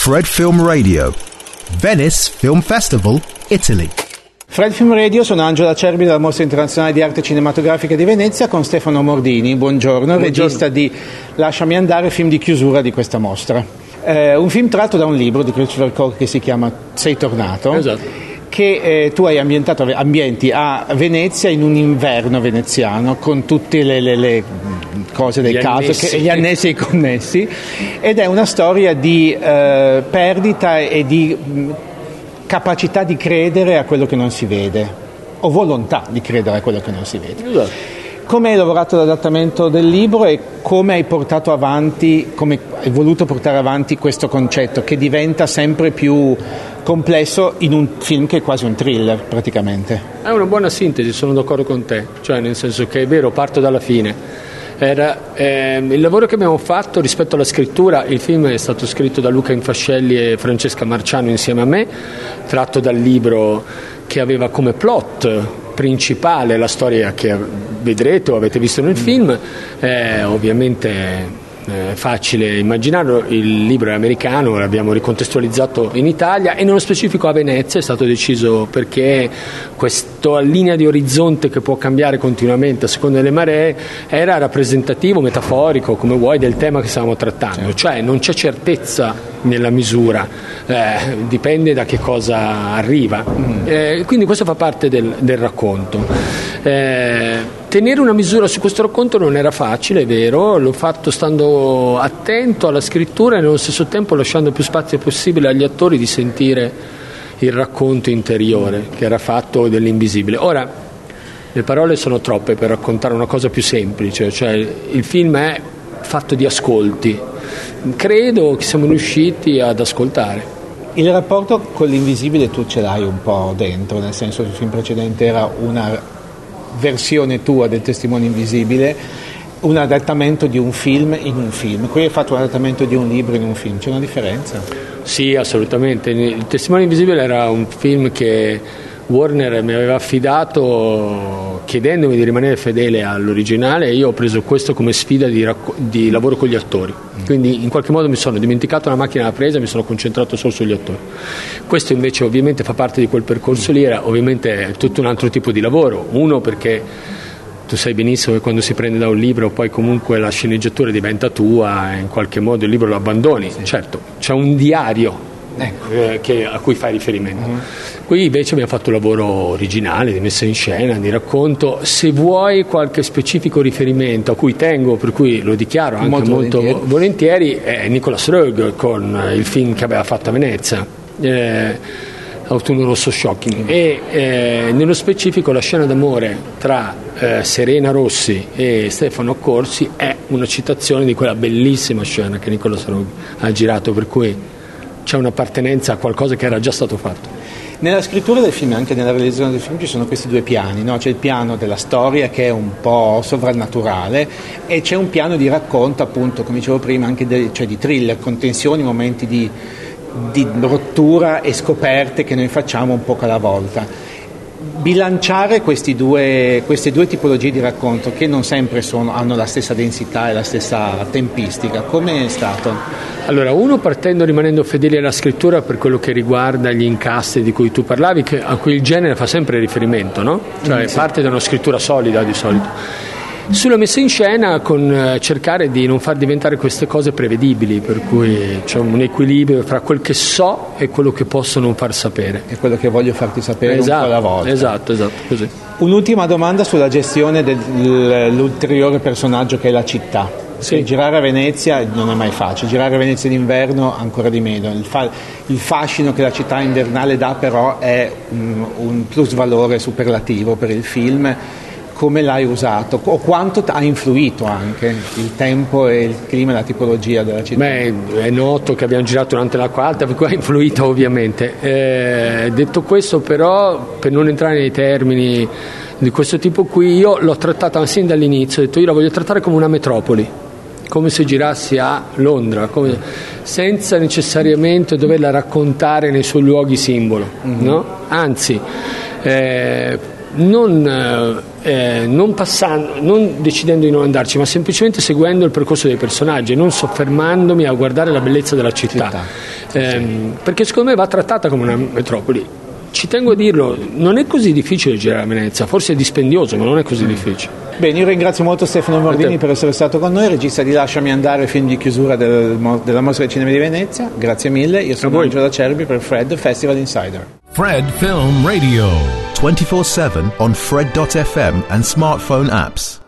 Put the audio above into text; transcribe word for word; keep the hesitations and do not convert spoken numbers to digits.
Fred Film Radio, Venice Film Festival, Italy. Fred Film Radio, sono Angelo Acerbi della Mostra Internazionale di Arte Cinematografica di Venezia con Stefano Mordini, buongiorno, buongiorno. Regista di Lasciami andare, film di chiusura di questa mostra. Eh, un film tratto da un libro di Christopher Cole che si chiama Sei tornato, esatto. Che eh, tu hai ambientato ambienti a Venezia in un inverno veneziano con tutte le, le, le cose del gli caso, annessi. Che, gli annessi e i connessi, ed è una storia di eh, perdita e di mh, capacità di credere a quello che non si vede, o volontà di credere a quello che non si vede. Esatto. Come hai lavorato all'adattamento del libro e come hai portato avanti, come hai voluto portare avanti questo concetto che diventa sempre più complesso in un film che è quasi un thriller praticamente? È una buona sintesi, sono d'accordo con te, cioè nel senso che è vero, parto dalla fine. Era, ehm, il lavoro che abbiamo fatto rispetto alla scrittura, il film è stato scritto da Luca Infascelli e Francesca Marciano insieme a me, tratto dal libro che aveva come plot principale la storia che vedrete o avete visto nel film. Eh, ovviamente è facile immaginarlo, il libro è americano, l'abbiamo ricontestualizzato in Italia e nello specifico a Venezia. È stato deciso perché questa linea di orizzonte che può cambiare continuamente a seconda delle maree era rappresentativo, metaforico, come vuoi, del tema che stavamo trattando. Certo. Cioè non c'è certezza nella misura, eh, dipende da che cosa arriva. Mm. Eh, quindi questo fa parte del, del racconto. Eh, tenere una misura su questo racconto non era facile, è vero, l'ho fatto stando attento alla scrittura e nello stesso tempo lasciando più spazio possibile agli attori di sentire il racconto interiore che era fatto dell'invisibile. Ora, le parole sono troppe per raccontare una cosa più semplice, cioè il film è fatto di ascolti. Credo che siamo riusciti ad ascoltare. Il rapporto con l'invisibile tu ce l'hai un po' dentro, nel senso che il film precedente era una versione tua del Testimone Invisibile, un adattamento di un film in un film. Qui hai fatto un adattamento di un libro in un film, c'è una differenza? Sì, assolutamente. Il Testimone Invisibile era un film che Warner mi aveva affidato chiedendomi di rimanere fedele all'originale e io ho preso questo come sfida di, racco- di lavoro con gli attori, quindi in qualche modo mi sono dimenticato la macchina da presa e mi sono concentrato solo sugli attori. Questo invece ovviamente fa parte di quel percorso lì, era ovviamente tutto un altro tipo di lavoro. Uno, perché tu sai benissimo che quando si prende da un libro poi comunque la sceneggiatura diventa tua e in qualche modo il libro lo abbandoni. Sì. Certo, c'è un diario, ecco, eh, che, a cui fai riferimento. Uh-huh. Qui invece abbiamo fatto un lavoro originale di messa in scena, di racconto. Se vuoi qualche specifico riferimento a cui tengo, per cui lo dichiaro anche molto, molto volentieri, volentieri è Nicolas Roeg con il film che aveva fatto a Venezia, eh, Autunno Rosso Shocking, e eh, nello specifico la scena d'amore tra eh, Serena Rossi e Stefano Accorsi è una citazione di quella bellissima scena che Nicolas Roeg ha girato, per cui c'è un'appartenenza a qualcosa che era già stato fatto. Nella scrittura del film e anche nella realizzazione del film ci sono questi due piani, no? C'è il piano della storia che è un po' sovrannaturale e c'è un piano di racconto, appunto, come dicevo prima, anche de- cioè di thriller, con tensioni, momenti di, di rottura e scoperte che noi facciamo un po' alla volta. Bilanciare questi due, queste due tipologie di racconto che non sempre sono, hanno la stessa densità e la stessa tempistica, come è stato? Allora, uno, partendo rimanendo fedeli alla scrittura per quello che riguarda gli incastri di cui tu parlavi, che, a cui il genere fa sempre riferimento, no? Cioè sì. Parte da una scrittura solida di solito. Sulla messa in scena con eh, cercare di non far diventare queste cose prevedibili, per cui c'è un equilibrio fra quel che so e quello che posso non far sapere. E quello che voglio farti sapere esatto, un po' alla volta. Esatto, esatto, così. Un'ultima domanda sulla gestione dell'ulteriore personaggio che è la città. Sì. Girare a Venezia non è mai facile, girare a Venezia d'inverno ancora di meno. Il, fa- il fascino che la città invernale dà però è un, un plusvalore superlativo per il film. Come l'hai usato o quanto ha influito anche il tempo e il clima e la tipologia della città? Beh, è noto che abbiamo girato durante l'acqua alta, per cui ha influito ovviamente. Eh, detto questo, però, per non entrare nei termini di questo tipo qui, io l'ho trattata sin dall'inizio, ho detto io la voglio trattare come una metropoli, come se girassi a Londra, come, senza necessariamente doverla raccontare nei suoi luoghi simbolo, mm-hmm. no? Anzi, eh, non, eh, non passando, non decidendo di non andarci, ma semplicemente seguendo il percorso dei personaggi e non soffermandomi a guardare la bellezza della città. città. ehm, perché secondo me va trattata come una metropoli. Ci tengo a dirlo, non è così difficile girare a Venezia, forse è dispendioso, ma non è così difficile. Bene, io ringrazio molto Stefano Mordini per essere stato con noi, regista di Lasciami andare, film di chiusura del, della Mostra del Cinema di Venezia. Grazie mille, io sono Angelo Acerbi per Fred Festival Insider. Fred Film Radio twenty-four seven on Fred dot f m and smartphone apps.